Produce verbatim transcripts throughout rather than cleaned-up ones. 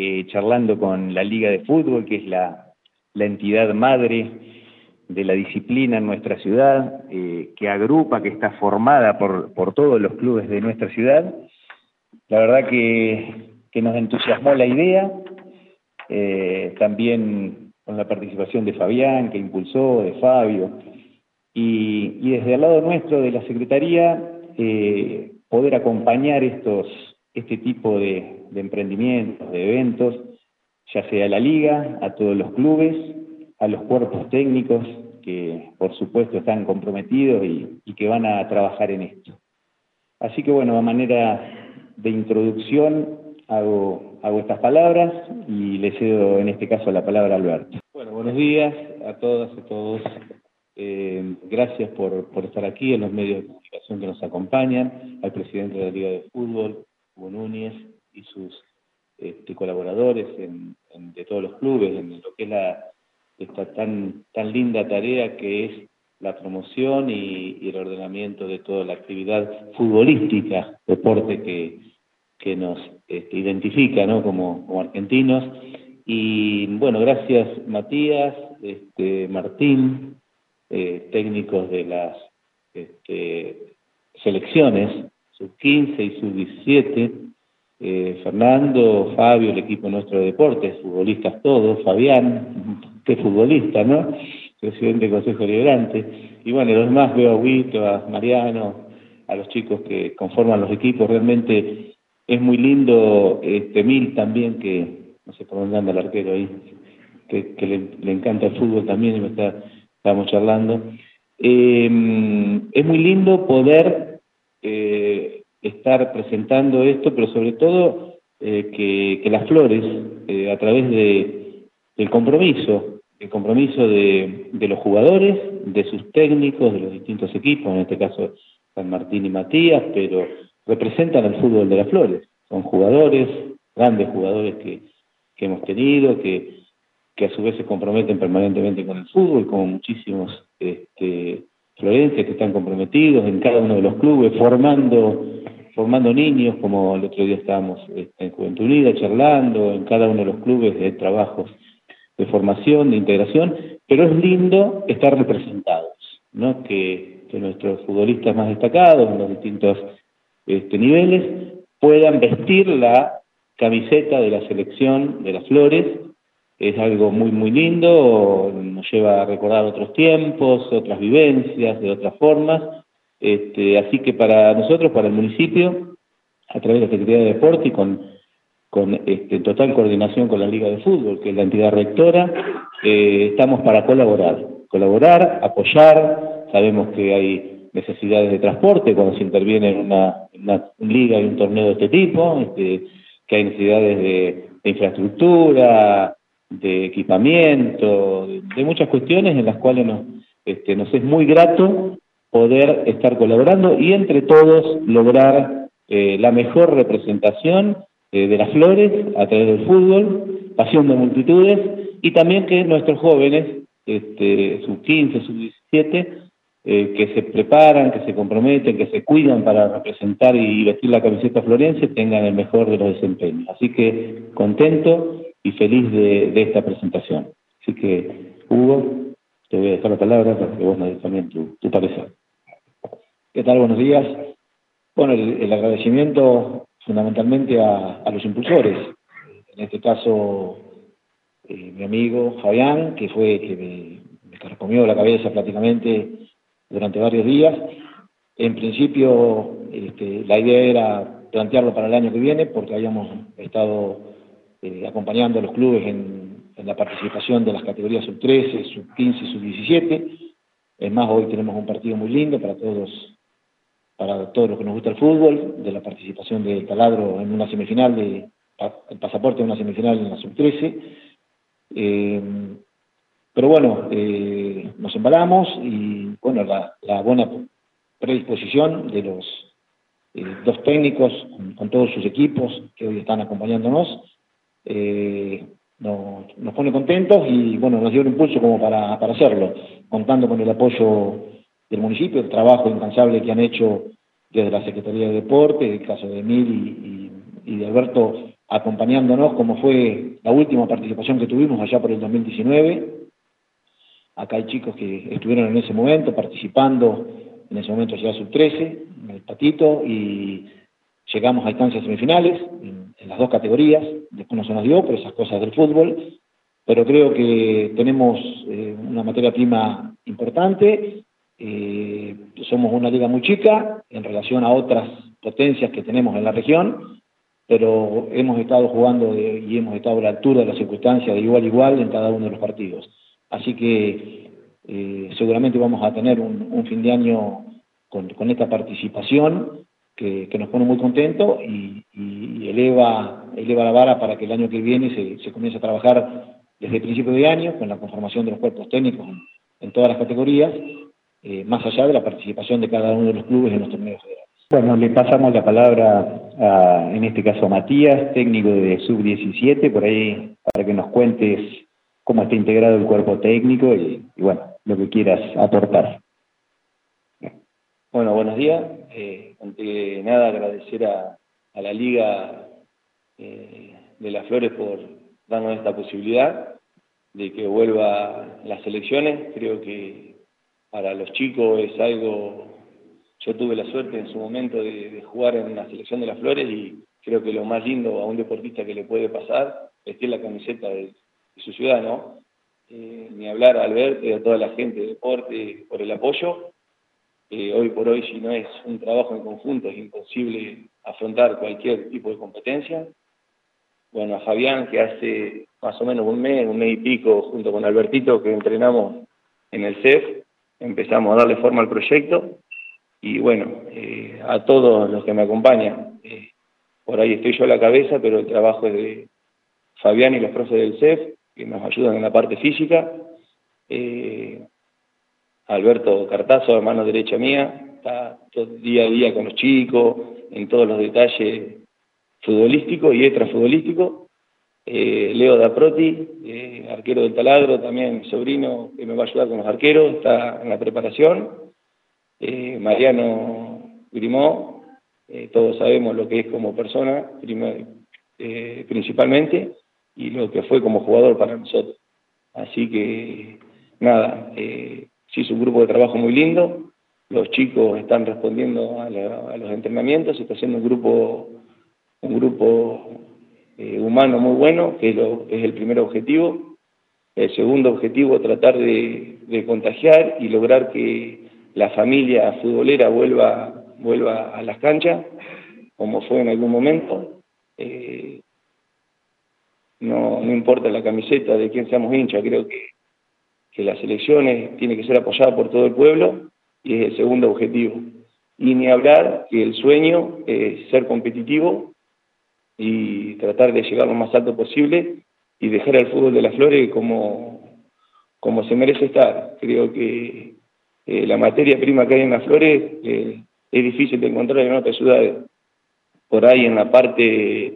eh, charlando con la Liga de Fútbol, que es la, la entidad madre de la disciplina en nuestra ciudad, eh, que agrupa, que está formada por, por todos los clubes de nuestra ciudad. La verdad que, que nos entusiasmó la idea, eh, también con la participación de Fabián, que impulsó, de Fabio, y, y desde el lado nuestro de la Secretaría, eh, poder acompañar estos, este tipo de, de emprendimientos, de eventos, ya sea a la Liga, a todos los clubes, a los cuerpos técnicos que por supuesto están comprometidos y, y que van a trabajar en esto. Así que bueno, a manera de introducción hago, hago estas palabras y le cedo en este caso la palabra a Alberto. Bueno, buenos días a todas y a todos. Eh, gracias por, por estar aquí, en los medios de comunicación que nos acompañan, al presidente de la Liga de Fútbol, Hugo Núñez, y sus este, colaboradores en, en, de todos los clubes, en lo que es la, esta tan, tan linda tarea que es la promoción y, y el ordenamiento de toda la actividad futbolística, deporte que, que nos este, identifica, ¿no?, como, como argentinos. Y bueno, gracias Matías, este, Martín, eh, técnicos de las este, selecciones, sub quince y sub diecisiete, eh, Fernando, Fabio, el equipo nuestro de deportes, futbolistas todos, Fabián, qué futbolista, ¿no?, presidente del Consejo Deliberante, y bueno, los demás, veo a Huito, a Mariano, a los chicos que conforman los equipos. Realmente es muy lindo, este Mil también, que no sé por dónde anda el arquero ahí, que, que le, le encanta el fútbol también, y me está, estábamos charlando. Eh, es muy lindo poder eh, estar presentando esto, pero sobre todo eh, que, que las Flores, eh, a través de, del compromiso, el compromiso de, de los jugadores, de sus técnicos, de los distintos equipos, en este caso San Martín y Matías, pero representan al fútbol de las Flores. Son jugadores, grandes jugadores que, que hemos tenido, que, que a su vez se comprometen permanentemente con el fútbol, como muchísimos este, florenses que están comprometidos en cada uno de los clubes, formando, formando niños, como el otro día estábamos este, en Juventud Unida charlando, en cada uno de los clubes de trabajos de formación, de integración, pero es lindo estar representados, ¿no?, que, que nuestros futbolistas más destacados en los distintos este, niveles puedan vestir la camiseta de la selección de las Flores. Es algo muy muy lindo, nos lleva a recordar otros tiempos, otras vivencias, de otras formas, este, así que para nosotros, para el municipio, a través de la Secretaría de Deporte y con con este, total coordinación con la Liga de Fútbol, que es la entidad rectora, eh, estamos para colaborar, colaborar, apoyar. Sabemos que hay necesidades de transporte cuando se interviene en una, una liga y un torneo de este tipo, este, que hay necesidades de, de infraestructura, de equipamiento, de, de muchas cuestiones en las cuales nos, este, nos es muy grato poder estar colaborando y entre todos lograr eh, la mejor representación de las Flores a través del fútbol, pasión de multitudes, y también que nuestros jóvenes, este, sub quince, sub diecisiete, eh, que se preparan, que se comprometen, que se cuidan para representar y vestir la camiseta florense, tengan el mejor de los desempeños. Así que contento y feliz de, de esta presentación. Así que, Hugo, te voy a dejar la palabra para que vos nos des también tu, tu parecer. ¿Qué tal? Buenos días. Bueno, el, el agradecimiento fundamentalmente a, a los impulsores, en este caso eh, mi amigo Fabián, que fue que me, me carcomió la cabeza prácticamente durante varios días. En principio este, la idea era plantearlo para el año que viene, porque habíamos estado eh, acompañando a los clubes en, en la participación de las categorías sub trece, sub quince y sub diecisiete. Es más, hoy tenemos un partido muy lindo para todos para todos los que nos gusta el fútbol, de la participación de Taladro en una semifinal, de el pasaporte en una semifinal en la sub trece. Eh, pero bueno, eh, nos embalamos y bueno, la, la buena predisposición de los eh, dos técnicos con, con todos sus equipos que hoy están acompañándonos, eh, nos, nos pone contentos y bueno, nos dio un impulso como para, para hacerlo, contando con el apoyo del municipio, el trabajo incansable que han hecho desde la Secretaría de Deporte, el caso de Emil y, y y de Alberto acompañándonos, como fue la última participación que tuvimos allá por el dos mil diecinueve. Acá hay chicos que estuvieron en ese momento participando, en ese momento ya sub trece, en el Patito, y llegamos a instancias semifinales en, en las dos categorías. Después no se nos dio por esas cosas del fútbol, pero creo que tenemos eh, una materia prima importante. Eh, somos una liga muy chica en relación a otras potencias que tenemos en la región, pero hemos estado jugando de, y hemos estado a la altura de las circunstancias de igual a igual en cada uno de los partidos. Así que eh, seguramente vamos a tener un, un fin de año con, con esta participación que, que nos pone muy contentos y, y eleva, eleva la vara para que el año que viene se, se comience a trabajar desde el principio de año con la conformación de los cuerpos técnicos en, en todas las categorías, eh, más allá de la participación de cada uno de los clubes en los torneos federales. Bueno, le pasamos la palabra a, en este caso a Matías, técnico de sub diecisiete, por ahí para que nos cuentes cómo está integrado el cuerpo técnico y, y bueno, lo que quieras aportar. Bueno, buenos días. Eh, ante nada agradecer a, a la Liga eh, de las Flores por darnos esta posibilidad de que vuelva las selecciones. Creo que para los chicos es algo... Yo tuve la suerte en su momento de, de jugar en la selección de las Flores y creo que lo más lindo a un deportista que le puede pasar es vestir la camiseta de, de su ciudad, ¿no? Eh, ni hablar a Alberto y a toda la gente de deporte por el apoyo. Eh, hoy por hoy, si no es un trabajo en conjunto, es imposible afrontar cualquier tipo de competencia. Bueno, a Fabián, que hace más o menos un mes, un mes y pico, junto con Albertito, que entrenamos en el C E F, empezamos a darle forma al proyecto. Y bueno, eh, a todos los que me acompañan, eh, por ahí estoy yo a la cabeza, pero el trabajo es de Fabián y los profes del C E F, que nos ayudan en la parte física. Eh, Alberto Cartazo, hermano derecha mía, está todo día a día con los chicos, en todos los detalles futbolísticos y extrafutbolísticos. Eh, Leo Daproti, eh, arquero del Taladro, también mi sobrino, que me va a ayudar con los arqueros, está en la preparación. Eh, Mariano Grimó, eh, todos sabemos lo que es como persona, primer, eh, principalmente, y lo que fue como jugador para nosotros. Así que, nada, eh, se hizo un grupo de trabajo muy lindo, los chicos están respondiendo a, la, a los entrenamientos, se está haciendo un grupo, un grupo eh, humano muy bueno, que es, lo, es el primer objetivo. El segundo objetivo, tratar de, de contagiar y lograr que la familia futbolera vuelva, vuelva a las canchas, como fue en algún momento. Eh, no, no importa la camiseta de quién seamos hinchas, creo que, que las elecciones tienen que ser apoyadas por todo el pueblo, y es el segundo objetivo. Y ni hablar que el sueño es ser competitivo y tratar de llegar lo más alto posible y dejar al fútbol de las Flores como, como se merece estar. Creo que Eh, la materia prima que hay en las Flores eh, es difícil de encontrar en otras ciudades. Por ahí en la parte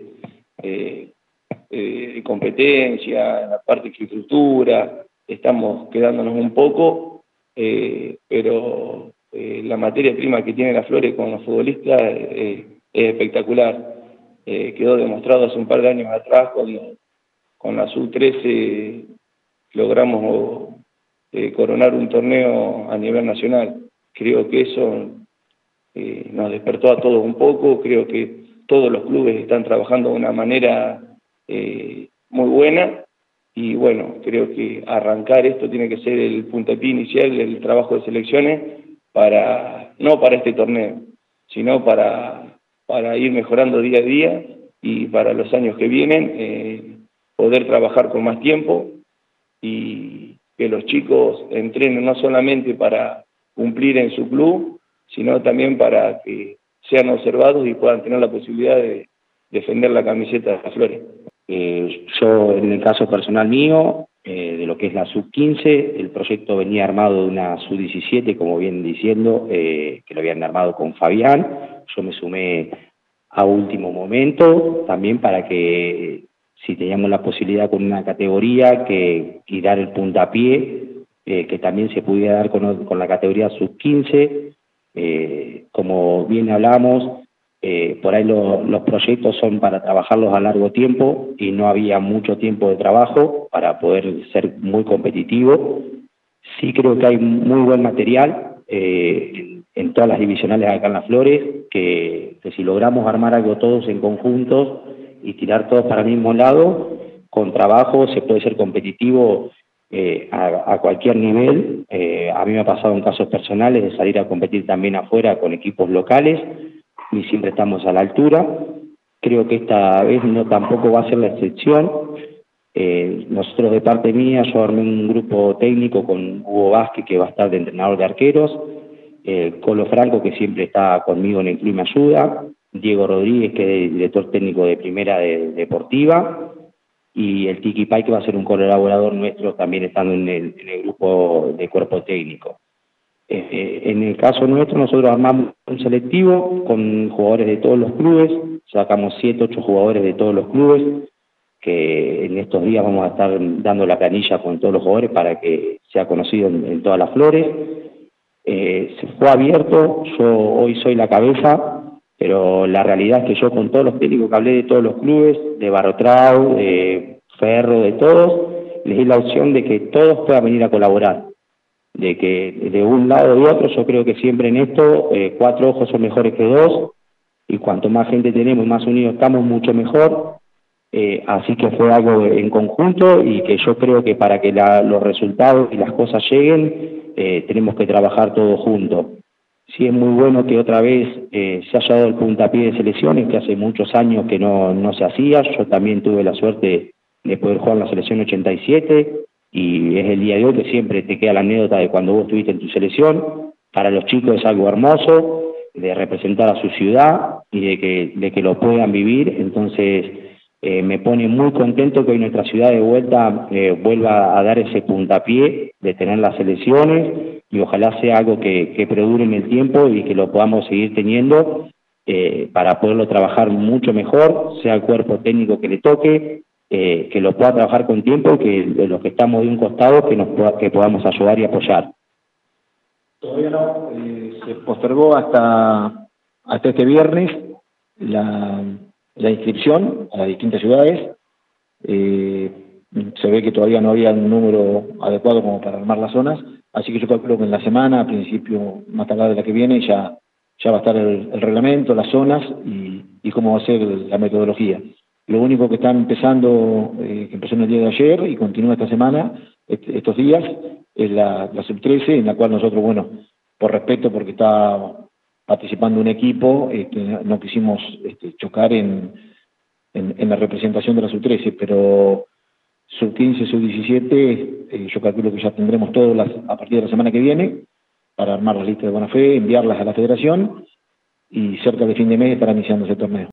eh, eh, de competencia, en la parte de infraestructura, estamos quedándonos un poco, eh, pero eh, la materia prima que tiene las Flores con los futbolistas eh, es espectacular. Eh, quedó demostrado hace un par de años atrás cuando con la sub trece logramos Eh, coronar un torneo a nivel nacional. Creo que eso eh, nos despertó a todos un poco. Creo que todos los clubes están trabajando de una manera eh, muy buena y bueno, creo que arrancar esto tiene que ser el puntapié inicial del trabajo de selecciones, para no para este torneo, sino para, para ir mejorando día a día y para los años que vienen eh, poder trabajar con más tiempo y que los chicos entrenen no solamente para cumplir en su club, sino también para que sean observados y puedan tener la posibilidad de defender la camiseta de las Flores. Eh, yo, en el caso personal mío, eh, de lo que es la sub quince, el proyecto venía armado de una sub diecisiete, como vienen diciendo, eh, que lo habían armado con Fabián. Yo me sumé a último momento, también para que si teníamos la posibilidad con una categoría que tirar el puntapié, eh, que también se pudiera dar con, con la categoría sub quince, eh, como bien hablamos, Eh, por ahí lo, los proyectos son para trabajarlos a largo tiempo y no había mucho tiempo de trabajo para poder ser muy competitivo. Sí creo que hay muy buen material eh, en, en todas las divisionales acá en Las Flores, que, que si logramos armar algo todos en conjuntos y tirar todos para el mismo lado, con trabajo se puede ser competitivo eh, a, a cualquier nivel. Eh, a mí me ha pasado en casos personales de salir a competir también afuera con equipos locales, y siempre estamos a la altura. Creo que esta vez no tampoco va a ser la excepción. Eh, nosotros de parte mía, yo armé un grupo técnico con Hugo Vázquez, que va a estar de entrenador de arqueros, eh, Colo Franco, que siempre está conmigo en el club y me ayuda, Diego Rodríguez, que es director técnico de Primera de, Deportiva, y el Tiki Pai, que va a ser un colaborador nuestro también estando en el, en el grupo de cuerpo técnico. Eh, en el caso nuestro, nosotros armamos un selectivo con jugadores de todos los clubes, sacamos siete, ocho jugadores de todos los clubes, que en estos días vamos a estar dando la planilla con todos los jugadores para que sea conocido en, en todas las Flores. Eh, se fue abierto, yo hoy soy la cabeza, pero la realidad es que yo con todos los técnicos que hablé de todos los clubes, de Barrotrau, de Ferro, de todos, les di la opción de que todos puedan venir a colaborar. De que de un lado o de otro, yo creo que siempre en esto eh, cuatro ojos son mejores que dos, y cuanto más gente tenemos y más unidos estamos, mucho mejor. Eh, así que fue algo en conjunto, y que yo creo que para que la, los resultados y las cosas lleguen, eh, tenemos que trabajar todos juntos. Sí, es muy bueno que otra vez eh, se haya dado el puntapié de selecciones, que hace muchos años que no, no se hacía. Yo también tuve la suerte de poder jugar en la selección ochenta y siete, y es el día de hoy que siempre te queda la anécdota de cuando vos estuviste en tu selección. Para los chicos es algo hermoso, de representar a su ciudad y de que, de que lo puedan vivir. Entonces eh, me pone muy contento que hoy nuestra ciudad de vuelta eh, vuelva a dar ese puntapié de tener las selecciones, y ojalá sea algo que, que perdure en el tiempo y que lo podamos seguir teniendo eh, para poderlo trabajar mucho mejor, sea el cuerpo técnico que le toque, Eh, que lo pueda trabajar con tiempo, y que los que estamos de un costado que nos pueda, que podamos ayudar y apoyar. Todavía no, eh, se postergó hasta, hasta este viernes la, la inscripción a las distintas ciudades. Eh, se ve que todavía no había un número adecuado como para armar las zonas, así que yo calculo que en la semana, a principio, más tarde de la que viene, ya, ya va a estar el, el reglamento, las zonas y, y cómo va a ser la metodología. Lo único que está empezando, eh, que empezó en el día de ayer y continúa esta semana, est estos días, es la, la sub trece, en la cual nosotros, bueno, por respeto, porque está participando un equipo, este, no quisimos este, chocar en, en, en la representación de la sub trece, pero sub quince, sub diecisiete, eh, yo calculo que ya tendremos todas las, a partir de la semana que viene, para armar las listas de buena fe, enviarlas a la federación, y cerca de fin de mes estará iniciando ese torneo.